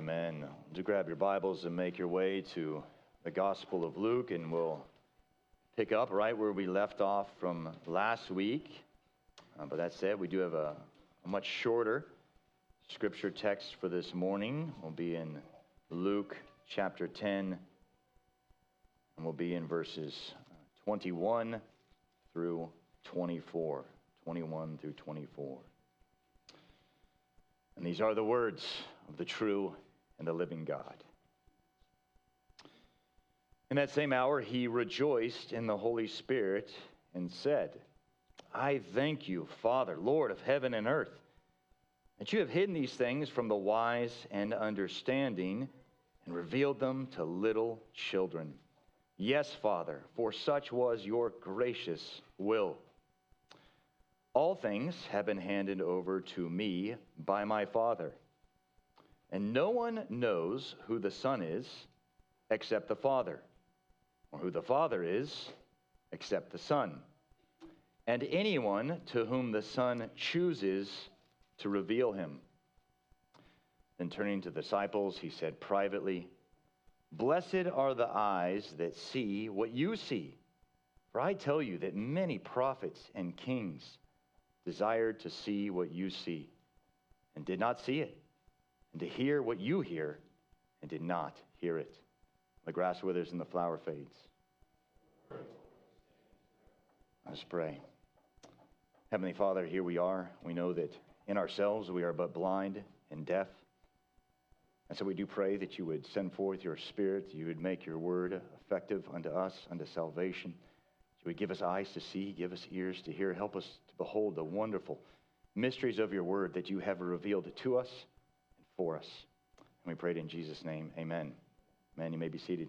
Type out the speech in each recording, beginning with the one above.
Amen. Do grab your Bibles and make your way to the Gospel of Luke, and we'll pick up right where we left off from last week. But that said, we do have a much shorter scripture text for this morning. We'll be in Luke chapter 10, and we'll be in verses 21 through 24. 21 through 24. And these are the words of the true and the living God. In that same hour, he rejoiced in the Holy Spirit and said, I thank you, Father, Lord of heaven and earth, that you have hidden these things from the wise and understanding and revealed them to little children. Yes, Father, for such was your gracious will. All things have been handed over to me by my Father, and no one knows who the Son is except the Father, or who the Father is except the Son, and anyone to whom the Son chooses to reveal him. Then turning to the disciples, he said privately, Blessed are the eyes that see what you see, for I tell you that many prophets and kings desired to see what you see, and did not see it, and to hear what you hear, and did not hear it. The grass withers and the flower fades. Let's pray. Heavenly Father, here we are. We know that in ourselves we are but blind and deaf. And so we do pray that you would send forth your Spirit, that you would make your word effective unto us, unto salvation. You would give us eyes to see, give us ears to hear, help us to behold the wonderful mysteries of your word that you have revealed to us and for us. And we pray it in Jesus' name, amen. Amen, you may be seated.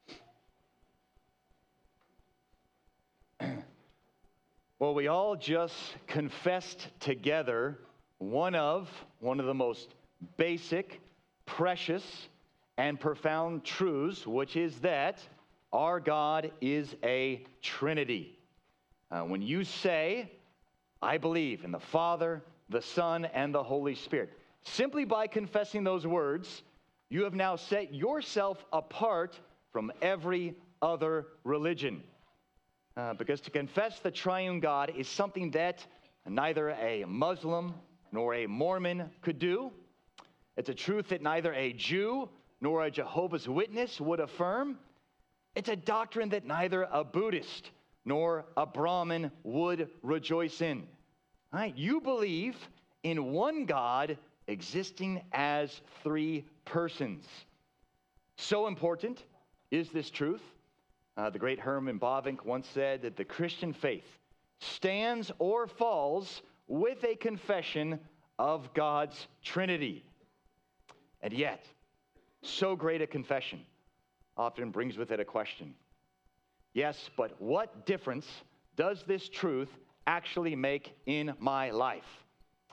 Well, we all just confessed together one of the most basic, precious, and profound truths, which is that our God is a Trinity. When you say, I believe in the Father, the Son, and the Holy Spirit, simply by confessing those words, you have now set yourself apart from every other religion. Because to confess the triune God is something that neither a Muslim nor a Mormon could do. It's a truth that neither a Jew nor a Jehovah's Witness would affirm. It's a doctrine that neither a Buddhist nor a Brahmin would rejoice in. All right? You believe in one God existing as three persons. So important is this truth. The great Herman Bavinck once said that the Christian faith stands or falls with a confession of God's Trinity. And yet, so great a confession often brings with it a question. Yes, but what difference does this truth actually make in my life?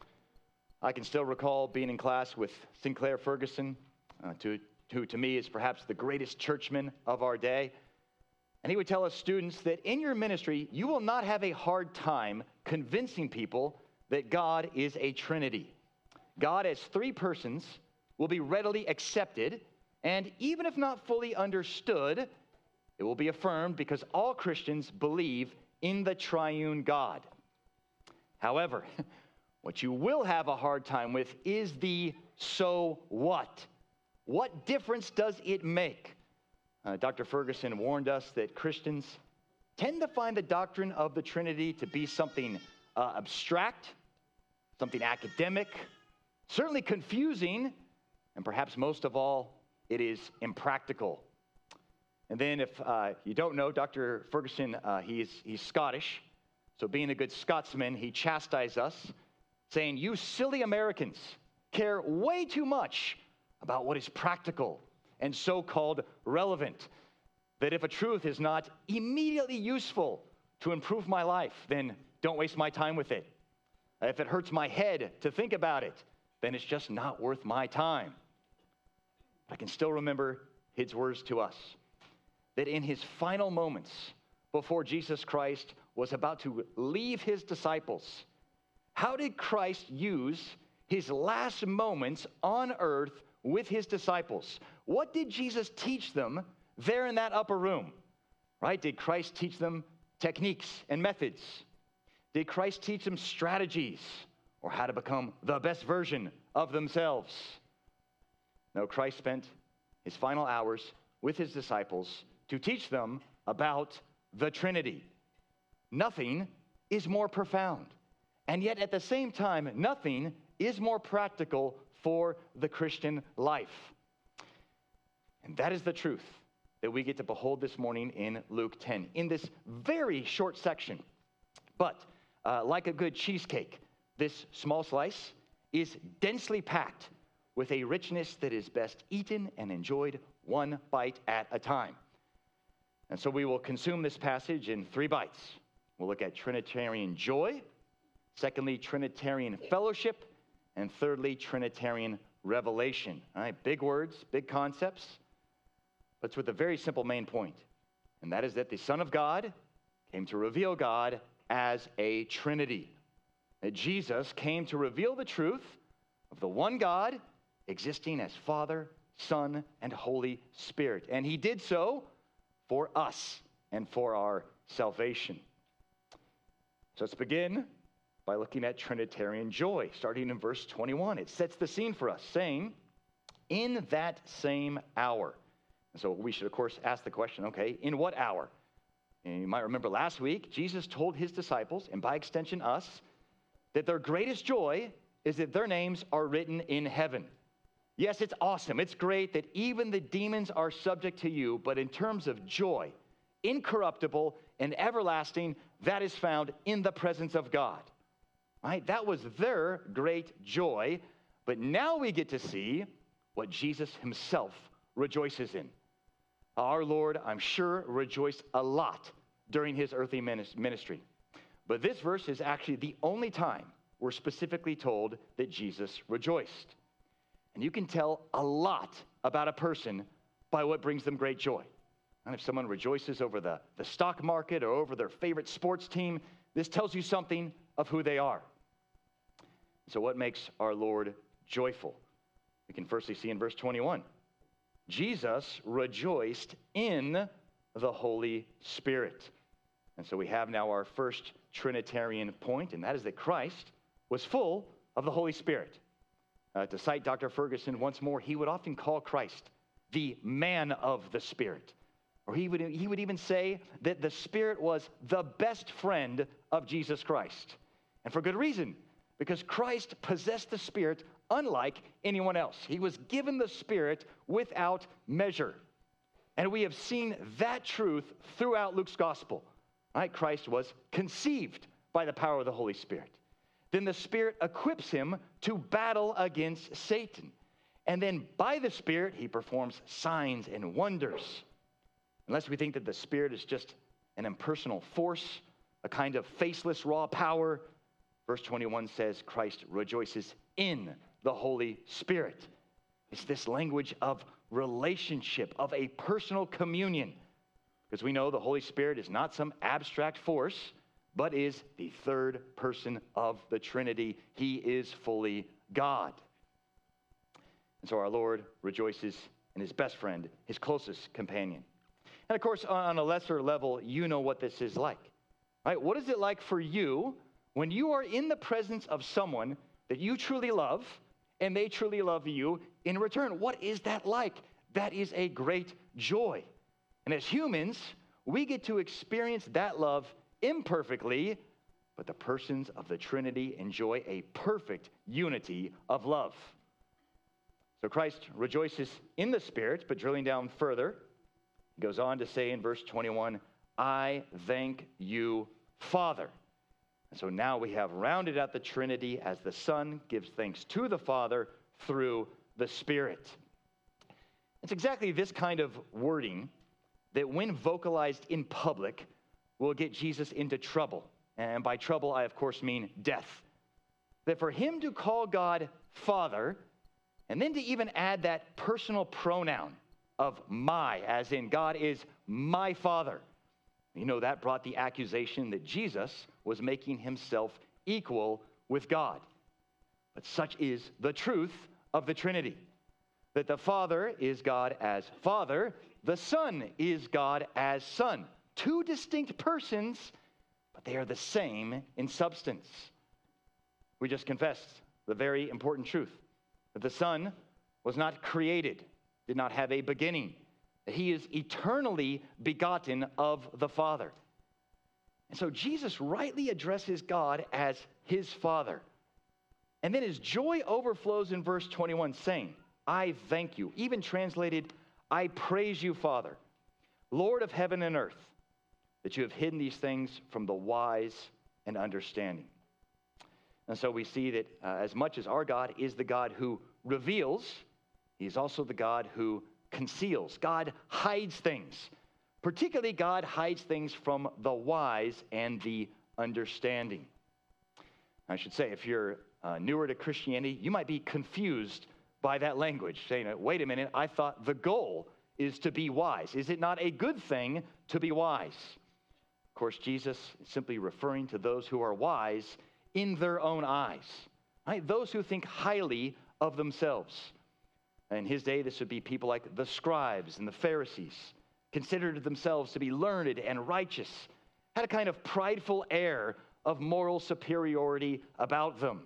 I can still recall being in class with Sinclair Ferguson, who to me is perhaps the greatest churchman of our day. And he would tell us students that in your ministry, you will not have a hard time convincing people that God is a Trinity. God as three persons will be readily accepted, and even if not fully understood, it will be affirmed because all Christians believe in the triune God. However, what you will have a hard time with is the so what. What difference does it make? Dr. Ferguson warned us that Christians tend to find the doctrine of the Trinity to be something abstract, something academic, certainly confusing, and perhaps most of all, it is impractical. And then if you don't know, Dr. Ferguson, he's Scottish. So being a good Scotsman, he chastised us, saying, you silly Americans care way too much about what is practical and so-called relevant, that if a truth is not immediately useful to improve my life, then don't waste my time with it. If it hurts my head to think about it, then it's just not worth my time. I can still remember his words to us, that in his final moments before Jesus Christ was about to leave his disciples, how did Christ use his last moments on earth with his disciples. What did Jesus teach them there in that upper room? Right? Did Christ teach them techniques and methods? Did Christ teach them strategies or how to become the best version of themselves? No, Christ spent his final hours with his disciples to teach them about the Trinity. Nothing is more profound, and yet at the same time, nothing is more practical for the Christian life. And that is the truth that we get to behold this morning in Luke 10, in this very short section. But like a good cheesecake, this small slice is densely packed with a richness that is best eaten and enjoyed one bite at a time. And so we will consume this passage in 3 bites. We'll look at Trinitarian joy, secondly, Trinitarian fellowship, and thirdly, Trinitarian revelation. All right, big words, big concepts, but it's with a very simple main point, and that is that the Son of God came to reveal God as a Trinity. That Jesus came to reveal the truth of the one God existing as Father, Son, and Holy Spirit. And he did so for us and for our salvation. So let's begin by looking at Trinitarian joy, starting in verse 21. It sets the scene for us, saying, in that same hour. And so we should, of course, ask the question, okay, in what hour? And you might remember last week, Jesus told his disciples, and by extension us, that their greatest joy is that their names are written in heaven. Yes, it's awesome. It's great that even the demons are subject to you, but in terms of joy, incorruptible and everlasting, that is found in the presence of God. Right? That was their great joy, but now we get to see what Jesus himself rejoices in. Our Lord, I'm sure, rejoiced a lot during his earthly ministry. But this verse is actually the only time we're specifically told that Jesus rejoiced. And you can tell a lot about a person by what brings them great joy. And if someone rejoices over the stock market or over their favorite sports team, this tells you something of who they are. So what makes our Lord joyful? We can firstly see in verse 21. Jesus rejoiced in the Holy Spirit. And so we have now our first Trinitarian point, and that is that Christ was full of the Holy Spirit. To cite Dr. Ferguson once more, he would often call Christ the man of the Spirit. Or he would even say that the Spirit was the best friend of Jesus Christ. And for good reason, because Christ possessed the Spirit unlike anyone else. He was given the Spirit without measure. And we have seen that truth throughout Luke's gospel. Right? Christ was conceived by the power of the Holy Spirit. Then the Spirit equips him to battle against Satan. And then by the Spirit, he performs signs and wonders. Unless we think that the Spirit is just an impersonal force, a kind of faceless raw power, verse 21 says Christ rejoices in the Holy Spirit. It's this language of relationship, of a personal communion. Because we know the Holy Spirit is not some abstract force, but is the third person of the Trinity. He is fully God. And so our Lord rejoices in his best friend, his closest companion. And of course, on a lesser level, you know what this is like. Right? What is it like for you when you are in the presence of someone that you truly love and they truly love you in return? What is that like? That is a great joy. And as humans, we get to experience that love imperfectly, but the persons of the Trinity enjoy a perfect unity of love. So Christ rejoices in the Spirit, but drilling down further, he goes on to say in verse 21, I thank you, Father. And so now we have rounded out the Trinity as the Son gives thanks to the Father through the Spirit. It's exactly this kind of wording that when vocalized in public will get Jesus into trouble. And by trouble, I of course mean death. That for him to call God Father, and then to even add that personal pronoun of my, as in God is my Father, you know, that brought the accusation that Jesus was making himself equal with God. But such is the truth of the Trinity. that the Father is God as Father, the Son is God as Son. Two distinct persons, but they are the same in substance. We just confessed the very important truth that the Son was not created, did not have a beginning, that he is eternally begotten of the Father. And so Jesus rightly addresses God as his Father. And then his joy overflows in verse 21, saying, I thank you. Even translated, I praise you, Father, Lord of heaven and earth, that you have hidden these things from the wise and understanding. And so we see that as much as our God is the God who reveals, he's also the God who conceals. God hides things. Particularly, God hides things from the wise and the understanding. I should say, if you're newer to Christianity, you might be confused by that language, saying, wait a minute, I thought the goal is to be wise. Is it not a good thing to be wise? Of course, Jesus is simply referring to those who are wise in their own eyes, right? Those who think highly of themselves. In his day, this would be people like the scribes and the Pharisees, considered themselves to be learned and righteous, had a kind of prideful air of moral superiority about them.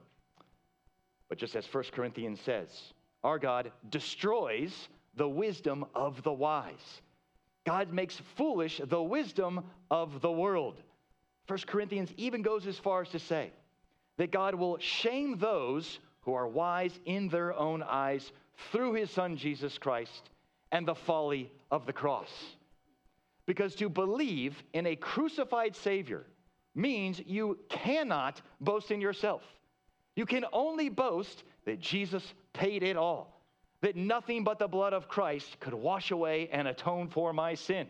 But just as 1 Corinthians says, our God destroys the wisdom of the wise. God makes foolish the wisdom of the world. 1 Corinthians even goes as far as to say that God will shame those who are wise in their own eyes through his Son, Jesus Christ, and the folly of the cross. Because to believe in a crucified Savior means you cannot boast in yourself. You can only boast that Jesus paid it all, that nothing but the blood of Christ could wash away and atone for my sin.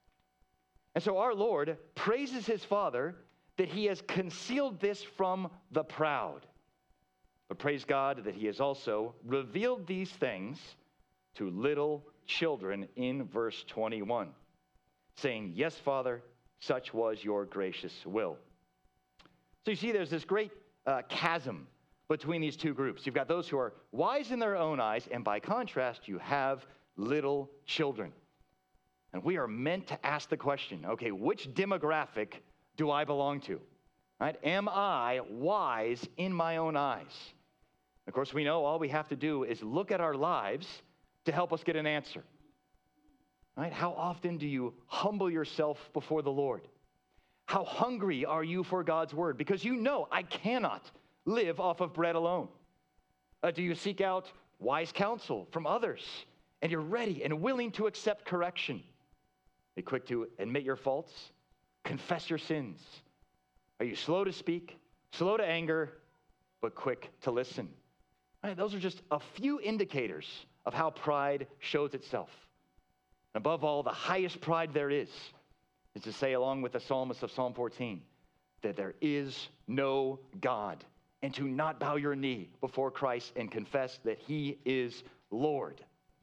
And so our Lord praises his Father that he has concealed this from the proud. But praise God that he has also revealed these things to little children in verse 21, saying, yes, Father, such was your gracious will. So you see there's this great chasm between these two groups. You've got those who are wise in their own eyes, and by contrast, you have little children. And we are meant to ask the question, okay, which demographic do I belong to? Right? Am I wise in my own eyes? Of course, we know all we have to do is look at our lives to help us get an answer. Right? How often do you humble yourself before the Lord? How hungry are you for God's word? Because you know I cannot live off of bread alone. Do you seek out wise counsel from others? And you're ready and willing to accept correction? Be quick to admit your faults, confess your sins. Are you slow to speak, slow to anger, but quick to listen? Right, those are just a few indicators of how pride shows itself. Above all, the highest pride there is to say, along with the psalmist of Psalm 14, that there is no God, and to not bow your knee before Christ and confess that he is Lord.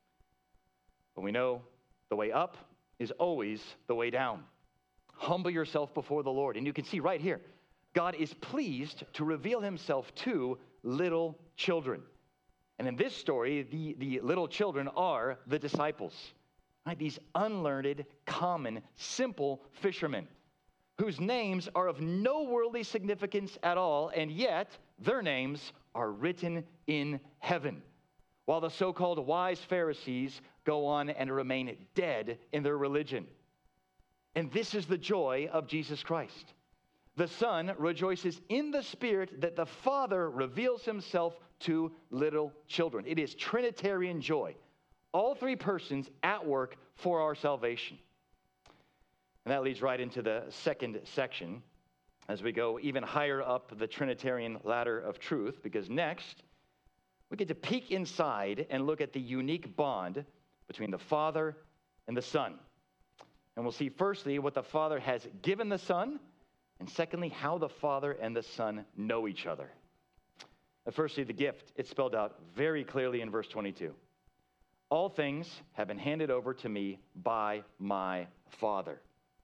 But we know the way up is always the way down. Humble yourself before the Lord. And you can see right here, God is pleased to reveal himself to little children. And in this story, the little children are the disciples. Right? These unlearned, common, simple fishermen whose names are of no worldly significance at all, and yet their names are written in heaven, while the so-called wise Pharisees go on and remain dead in their religion. And this is the joy of Jesus Christ. The Son rejoices in the Spirit that the Father reveals himself to little children. It is Trinitarian joy. All three persons at work for our salvation. And that leads right into the second section as we go even higher up the Trinitarian ladder of truth, because next we get to peek inside and look at the unique bond between the Father and the Son. And we'll see firstly what the Father has given the Son, and secondly, how the Father and the Son know each other. Firstly, the gift, it's spelled out very clearly in verse 22. All things have been handed over to me by my Father.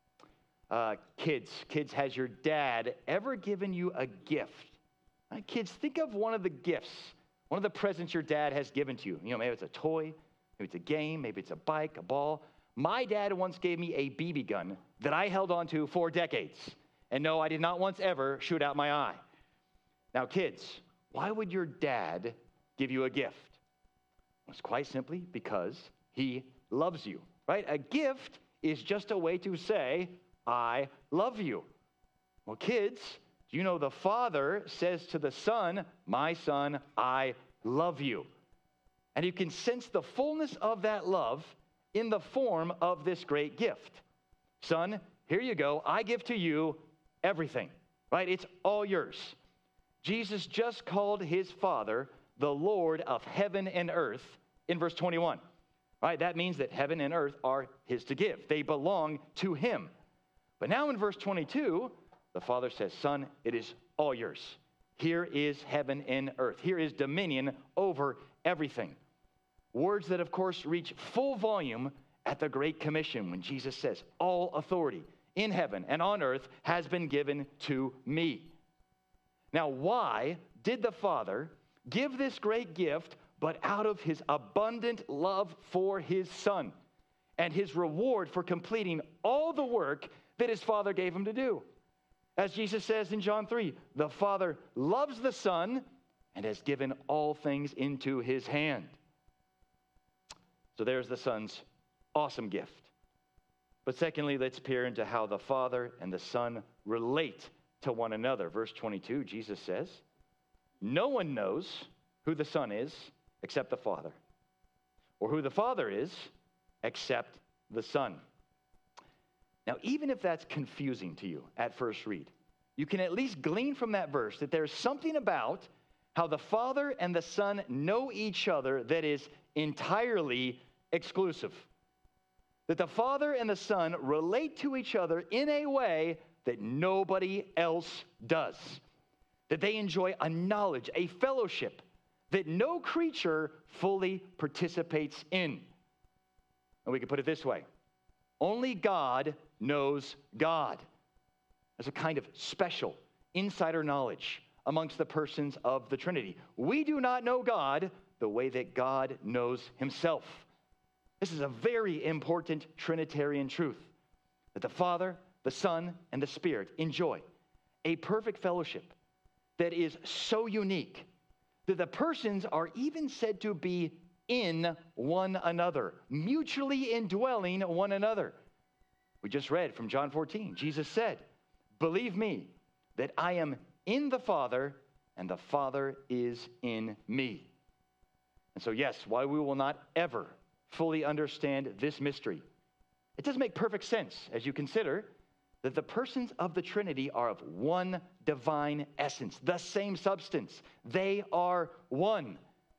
Kids, has your dad ever given you a gift? Kids, think of one of the gifts one of the presents your dad has given to you. Maybe it's a toy, maybe it's a game, maybe it's a bike, a ball. My dad once gave me a BB gun that I held onto for decades. And no, I did not once ever shoot out my eye. Now, kids, why would your dad give you a gift? Well, it's quite simply because he loves you, right? A gift is just a way to say, I love you. Well, kids, do you know the Father says to the Son, my son, I love you. And you can sense the fullness of that love in the form of this great gift. Son, here you go. I give to you everything, right? It's all yours. Jesus just called his Father the Lord of heaven and earth in verse 21, right? That means that heaven and earth are his to give. They belong to him. But now in verse 22, the Father says, Son, it is all yours. Here is heaven and earth. Here is dominion over everything. Words that, of course, reach full volume at the Great Commission when Jesus says, all authority in heaven and on earth has been given to me. Now, why did the Father give this great gift but out of his abundant love for his Son and his reward for completing all the work that his Father gave him to do? As Jesus says in John 3, the Father loves the Son and has given all things into his hand. So there's the Son's awesome gift. But secondly, let's peer into how the Father and the Son relate to one another. Verse 22, Jesus says, no one knows who the Son is except the Father, or who the Father is except the Son. Now, even if that's confusing to you at first read, you can at least glean from that verse that there's something about how the Father and the Son know each other that is entirely exclusive. That the Father and the Son relate to each other in a way that nobody else does. That they enjoy a knowledge, a fellowship that no creature fully participates in. And we can put it this way. Only God knows God. There's a kind of special insider knowledge amongst the persons of the Trinity. We do not know God the way that God knows himself. This is a very important Trinitarian truth, that the Father, the Son, and the Spirit enjoy a perfect fellowship that is so unique that the persons are even said to be in one another, mutually indwelling one another. We just read from John 14. Jesus said, believe me that I am in the Father and the Father is in me. And so yes, while we will not ever fully understand this mystery, it does make perfect sense as you consider that the persons of the Trinity are of one divine essence, the same substance. They are one.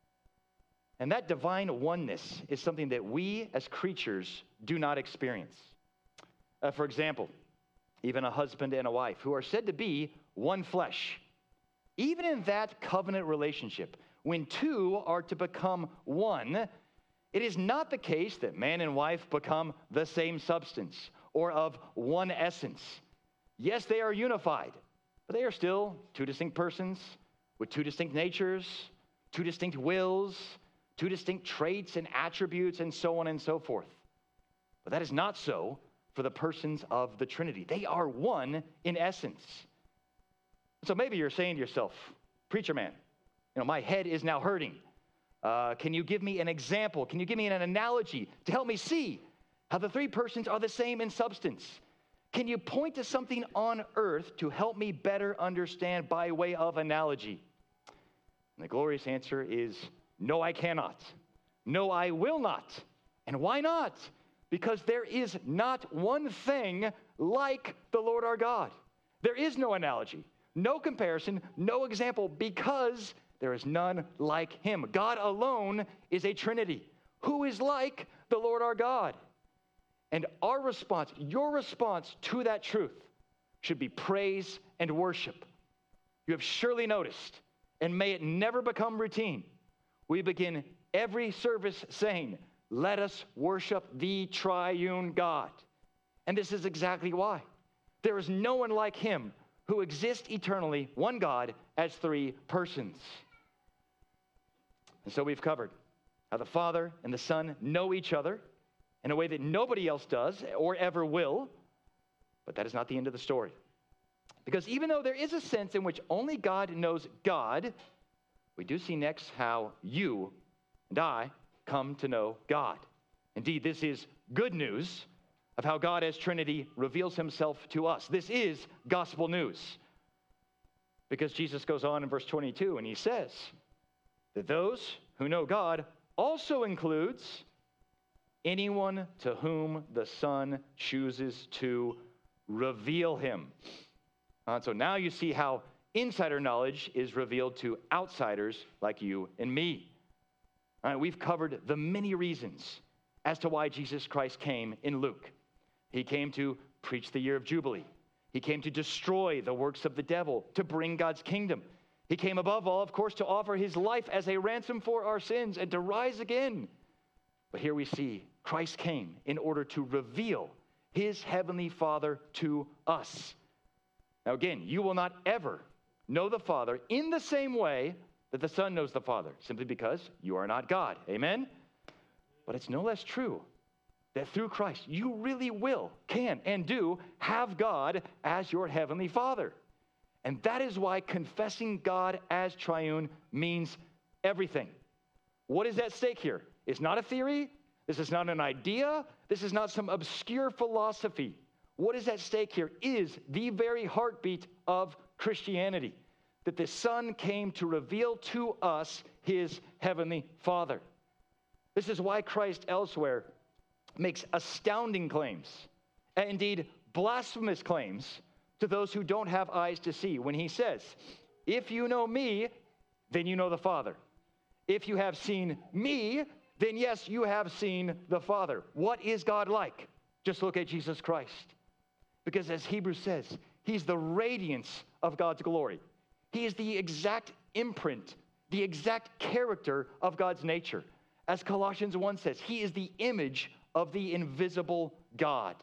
And that divine oneness is something that we as creatures do not experience. For example, even a husband and a wife who are said to be one flesh. Even in that covenant relationship, when two are to become one, it is not the case that man and wife become the same substance or of one essence. Yes, they are unified, but they are still two distinct persons with two distinct natures, two distinct wills, two distinct traits and attributes, and so on and so forth. But that is not so for the persons of the Trinity. They are one in essence. So maybe you're saying to yourself, preacher man, my head is now hurting. Can you give me an example? Can you give me an analogy to help me see how the three persons are the same in substance? Can you point to something on earth to help me better understand by way of analogy? And the glorious answer is, no, I cannot. No, I will not. And why not? Because there is not one thing like the Lord our God. There is no analogy, no comparison, no example, because there is none like him. God alone is a Trinity. Who is like the Lord our God? And our response, your response to that truth should be praise and worship. You have surely noticed, and may it never become routine, we begin every service saying, let us worship the triune God. And this is exactly why. There is no one like him who exists eternally, one God, as three persons. And so we've covered how the Father and the Son know each other in a way that nobody else does or ever will. But that is not the end of the story. Because even though there is a sense in which only God knows God, we do see next how you and I come to know God. Indeed, this is good news of how God as Trinity reveals himself to us. This is gospel news. Because Jesus goes on in verse 22 and he says that those who know God also includes anyone to whom the Son chooses to reveal him. So now you see how insider knowledge is revealed to outsiders like you and me. All right, we've covered the many reasons as to why Jesus Christ came in Luke. He came to preach the year of Jubilee. He came to destroy the works of the devil, to bring God's kingdom. He came above all, of course, to offer his life as a ransom for our sins and to rise again. But here we see Christ came in order to reveal his heavenly Father to us. Now again, you will not ever know the Father in the same way that the Son knows the Father, simply because you are not God. Amen? But it's no less true that through Christ, you really will, can, and do have God as your heavenly Father. And that is why confessing God as triune means everything. What is at stake here? It's not a theory. This is not an idea. This is not some obscure philosophy. What is at stake here is the very heartbeat of Christianity, that the Son came to reveal to us his heavenly Father. This is why Christ elsewhere makes astounding claims, and indeed blasphemous claims, to those who don't have eyes to see when he says, if you know me, then you know the Father. If you have seen me, then yes, you have seen the Father. What is God like? Just look at Jesus Christ. Because as Hebrews says, he's the radiance of God's glory. He is the exact imprint, the exact character of God's nature. As Colossians 1 says, he is the image of the invisible God.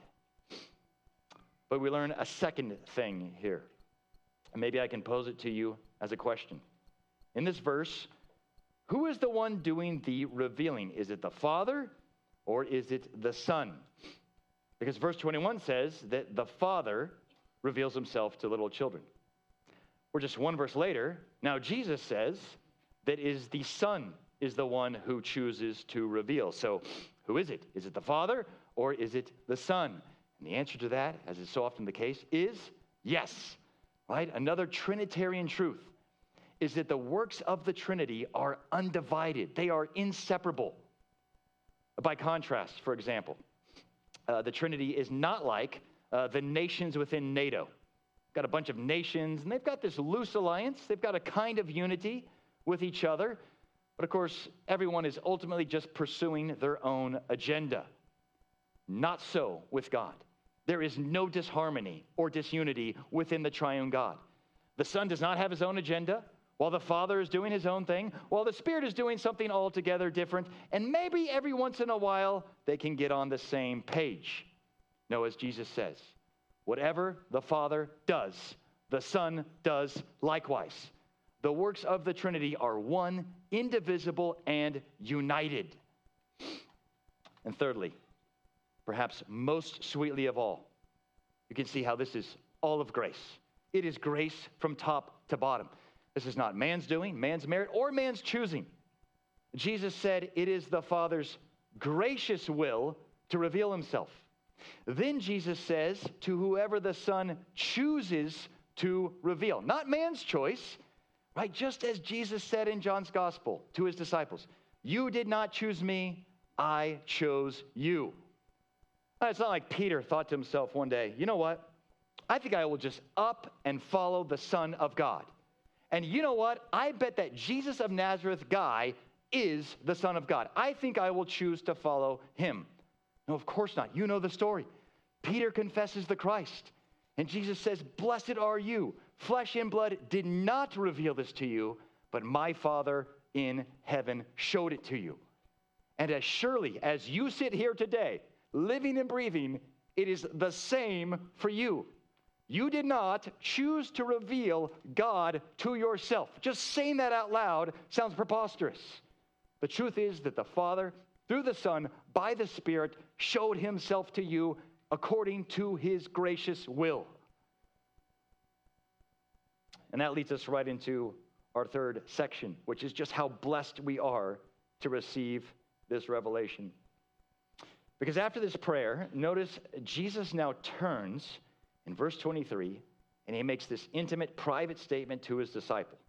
But we learn a second thing here. And maybe I can pose it to you as a question. In this verse, who is the one doing the revealing? Is it the Father or is it the Son? Because verse 21 says that the Father reveals himself to little children. Or just one verse later, now Jesus says that is the Son is the one who chooses to reveal. So who is it? Is it the Father or is it the Son? And the answer to that, as is so often the case, is yes. Right? Another Trinitarian truth is that the works of the Trinity are undivided. They are inseparable. By contrast, for example, the Trinity is not like the nations within NATO. Got a bunch of nations, and they've got this loose alliance. They've got a kind of unity with each other. But of course, everyone is ultimately just pursuing their own agenda. Not so with God. There is no disharmony or disunity within the triune God. The Son does not have his own agenda, while the Father is doing his own thing, while the Spirit is doing something altogether different, and maybe every once in a while they can get on the same page. No, as Jesus says, whatever the Father does, the Son does likewise. The works of the Trinity are one, indivisible, and united. And thirdly, perhaps most sweetly of all, you can see how this is all of grace. It is grace from top to bottom. This is not man's doing, man's merit, or man's choosing. Jesus said it is the Father's gracious will to reveal himself. Then Jesus says to whoever the Son chooses to reveal. Not man's choice, right? Just as Jesus said in John's Gospel to his disciples, you did not choose me, I chose you. It's not like Peter thought to himself one day, you know what? I think I will just up and follow the Son of God. And you know what? I bet that Jesus of Nazareth guy is the Son of God. I think I will choose to follow him. No, of course not. You know the story. Peter confesses the Christ. And Jesus says, blessed are you. Flesh and blood did not reveal this to you, but my Father in heaven showed it to you. And as surely as you sit here today, living and breathing, it is the same for you. You did not choose to reveal God to yourself. Just saying that out loud sounds preposterous. The truth is that the Father, through the Son, by the Spirit, showed himself to you according to his gracious will. And that leads us right into our third section, which is just how blessed we are to receive this revelation. Because after this prayer, notice Jesus now turns in verse 23, and he makes this intimate, private statement to his disciples.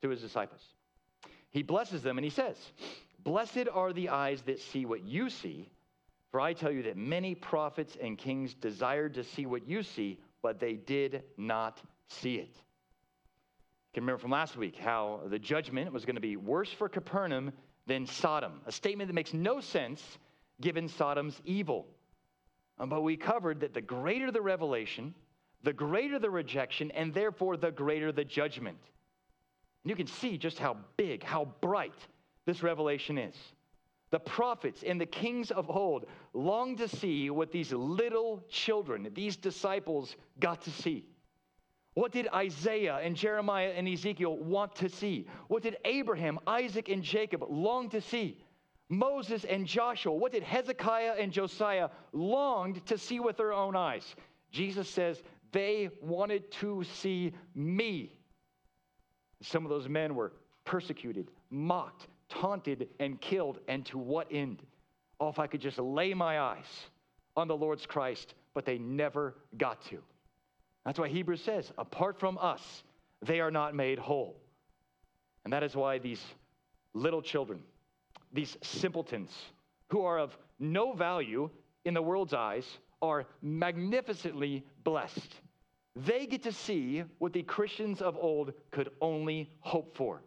He blesses them and he says, "Blessed are the eyes that see what you see, for I tell you that many prophets and kings desired to see what you see, but they did not see it." You can remember from last week how the judgment was going to be worse for Capernaum than Sodom, a statement that makes no sense given Sodom's evil. But we covered that the greater the revelation, the greater the rejection, and therefore the greater the judgment. And you can see just how big, how bright this revelation is. The prophets and the kings of old longed to see what these little children, these disciples, got to see. What did Isaiah and Jeremiah and Ezekiel want to see? What did Abraham, Isaac, and Jacob long to see? Moses and Joshua, what did Hezekiah and Josiah longed to see with their own eyes? Jesus says they wanted to see me. Some of those men were persecuted, mocked, taunted, and killed. And to what end? Oh, if I could just lay my eyes on the Lord's Christ, but they never got to. That's why Hebrews says, apart from us, they are not made whole. And that is why these little children, these simpletons, who are of no value in the world's eyes, are magnificently blessed. They get to see what the Christians of old could only hope for.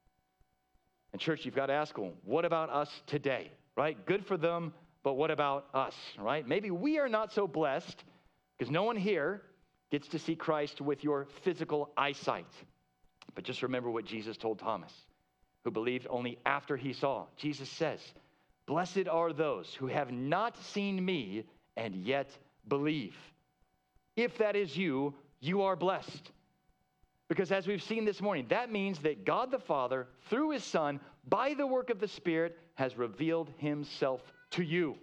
And church, you've got to ask them, what about us today, right? Good for them, but what about us, right? Maybe we are not so blessed because no one here gets to see Christ with your physical eyesight. But just remember what Jesus told Thomas, who believed only after he saw. Jesus says, "Blessed are those who have not seen me and yet believe." If that is you, you are blessed. Because as we've seen this morning, that means that God the Father, through his Son, by the work of the Spirit, has revealed himself to you.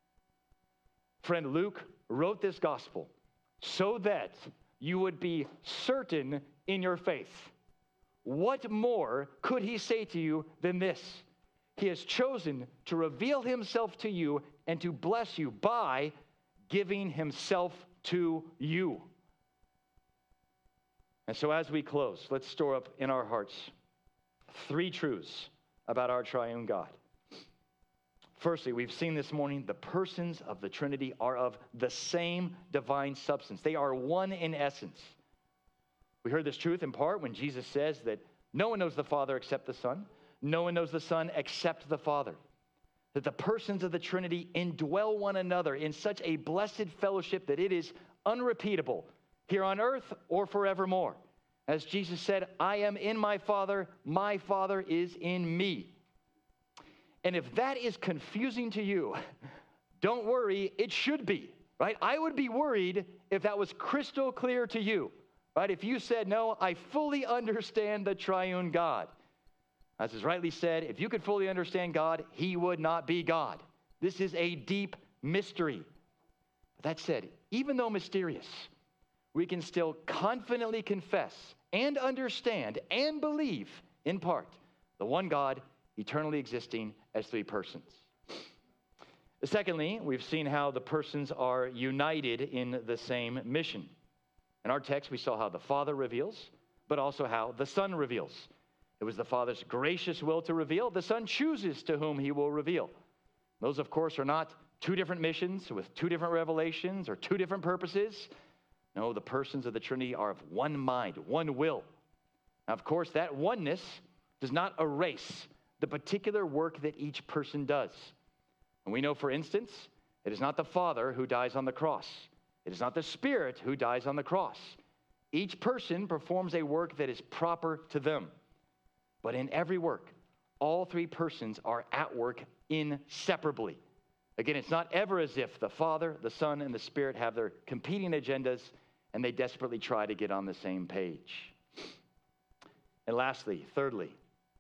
Friend, Luke wrote this gospel so that you would be certain in your faith. What more could he say to you than this? He has chosen to reveal himself to you and to bless you by giving himself to you. And so as we close, let's store up in our hearts 3 truths about our triune God. Firstly, we've seen this morning the persons of the Trinity are of the same divine substance. They are one in essence. We heard this truth in part when Jesus says that no one knows the Father except the Son. No one knows the Son except the Father. That the persons of the Trinity indwell one another in such a blessed fellowship that it is unrepeatable here on earth or forevermore. As Jesus said, I am in my Father is in me. And if that is confusing to you, don't worry, it should be, right? I would be worried if that was crystal clear to you, right? If you said, no, I fully understand the triune God. As is rightly said, if you could fully understand God, he would not be God. This is a deep mystery. That said, even though mysterious, we can still confidently confess and understand and believe, in part, the one God, eternally existing as 3 persons. Secondly, we've seen how the persons are united in the same mission. In our text, we saw how the Father reveals, but also how the Son reveals. It was the Father's gracious will to reveal. The Son chooses to whom he will reveal. Those, of course, are not 2 different missions with 2 different revelations or 2 different purposes. No, the persons of the Trinity are of one mind, one will. Now, of course, that oneness does not erase the particular work that each person does. And we know, for instance, it is not the Father who dies on the cross. It is not the Spirit who dies on the cross. Each person performs a work that is proper to them. But in every work, all 3 persons are at work inseparably. Again, it's not ever as if the Father, the Son, and the Spirit have their competing agendas and they desperately try to get on the same page. And lastly, thirdly,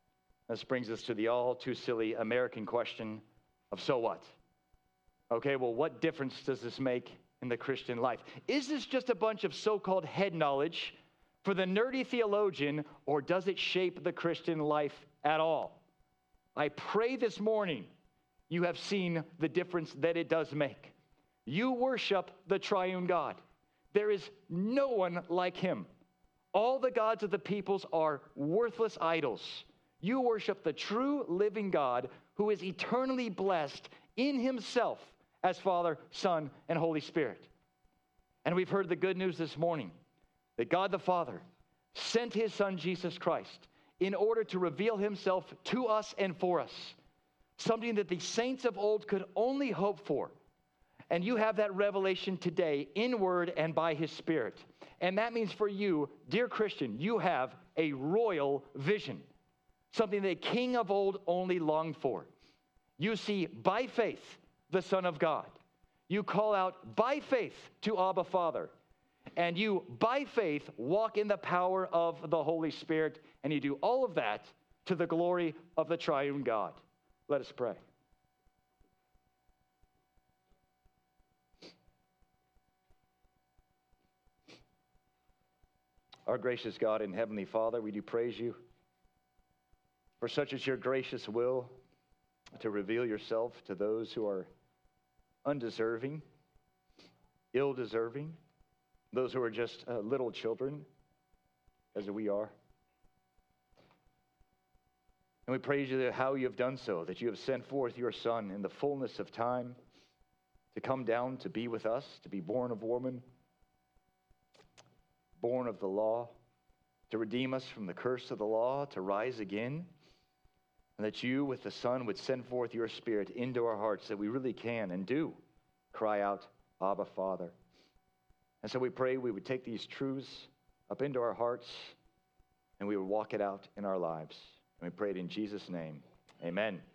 This brings us to the all too silly American question of so what? Okay, well, what difference does this make in the Christian life? Is this just a bunch of so-called head knowledge for the nerdy theologian, or does it shape the Christian life at all? I pray this morning you have seen the difference that it does make. You worship the triune God. There is no one like him. All the gods of the peoples are worthless idols. You worship the true living God who is eternally blessed in himself as Father, Son, and Holy Spirit. And we've heard the good news this morning that God the Father sent his Son Jesus Christ in order to reveal himself to us and for us, something that the saints of old could only hope for. And you have that revelation today in word and by his Spirit. And that means for you, dear Christian, you have a royal vision, something that king of old only longed for. You see by faith the Son of God. You call out by faith to Abba Father. And you, by faith, walk in the power of the Holy Spirit. And you do all of that to the glory of the triune God. Let us pray. Our gracious God and Heavenly Father, we do praise you for such is your gracious will to reveal yourself to those who are undeserving, ill-deserving, those who are just little children, as we are. And we praise you how you have done so, that you have sent forth your Son in the fullness of time to come down to be with us, to be born of woman, born of the law, to redeem us from the curse of the law, to rise again, and that you with the Son would send forth your Spirit into our hearts, that we really can and do cry out, Abba, Father. And so we pray we would take these truths up into our hearts and we would walk it out in our lives. And we pray it in Jesus' name. Amen.